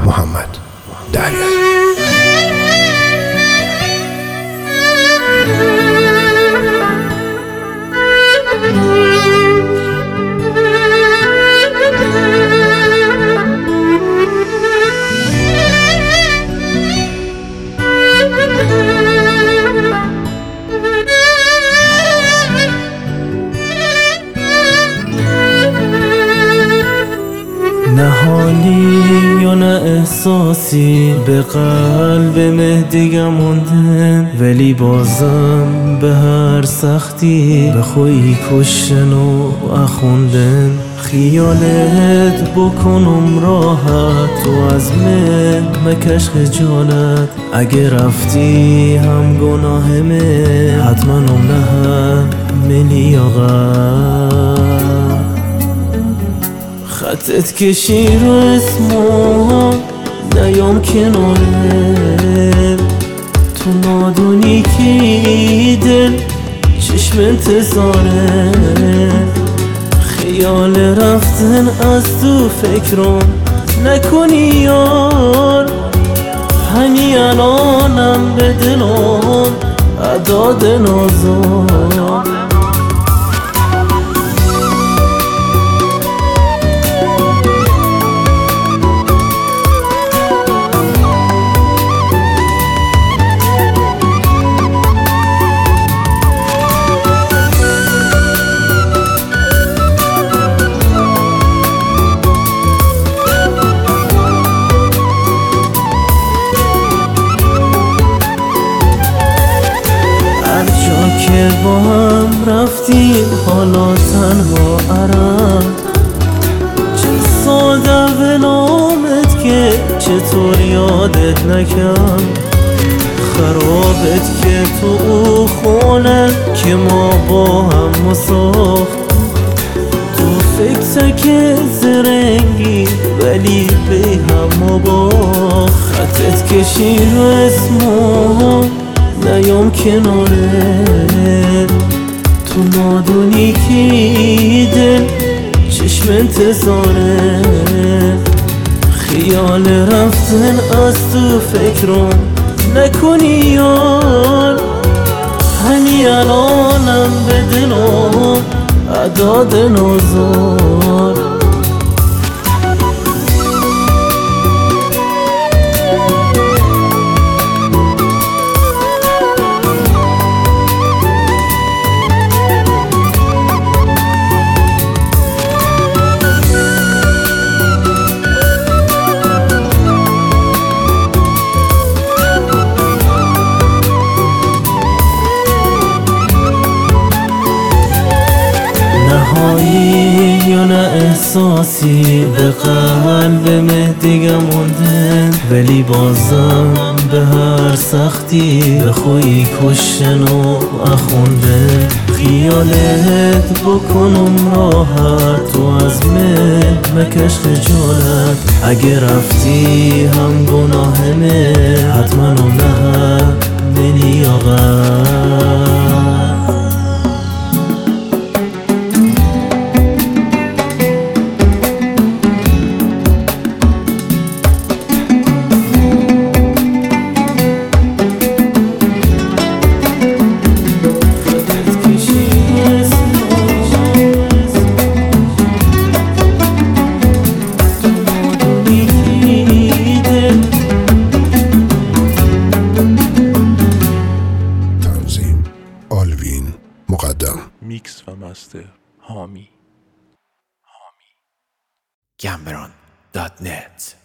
محمد دریایی. نه حالی یا نه احساسی به قلب مهدیگم مونده، ولی بازم به هر سختی به خویی کشتن و اخوندن. خیالت بکنم راحت تو از مکش خجالت، اگه رفتی هم گناهمه حتما نه لیاقت. خطت کشی رو اسمو نیام کناره، تو نادونی که دل چشم انتظاره. خیال رفتن از تو فکرم نکنی یار، همین الانم به دلم عداد نازار. که با هم رفتیم حالا تنها عرم، چه ساده به نامت که چطور یادت نکم. خرابت که تو خونه که ما با هم مساخت، تو فکر که زرنگی ولی به هم باخت. خطت کشی رو اسمو نیام کناره، تو نادونی که دل چشم انتظاره. خیال رفتن از تو فکرم نکنی یار، همین الانم به دلم عداد نازار. یا نه احساسی به قلب مهدیگم مونده، ولی بازم به هر سختی به خویی کشتن و اخوندن. خیالت بکنم راحت تو از مکش خجالت، اگه رفتی هم گناهمه حتما نه لیاقت. مقدم میکس و مستر حامی. Cameron.net